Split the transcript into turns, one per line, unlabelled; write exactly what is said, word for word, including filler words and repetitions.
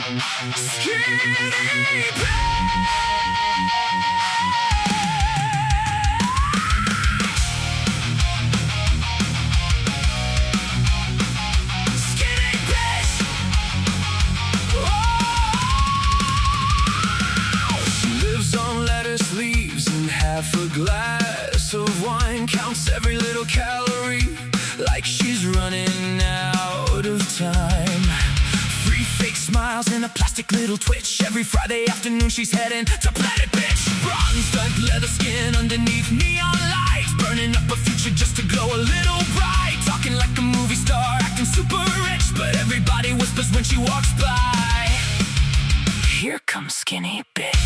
Skinny bitch. Skinny bitch. Oh. She lives on lettuce leaves and half a glass of wine, counts every little calorie like she's running out of time. Three fake smiles and a plastic little twitch. Every Friday afternoon she's heading to Planet Bitch. Bronze dark leather skin underneath neon lights, burning up a future just to glow a little bright. Talking like a movie star, acting super rich, but everybody whispers when she walks by, here comes Skinny Bitch.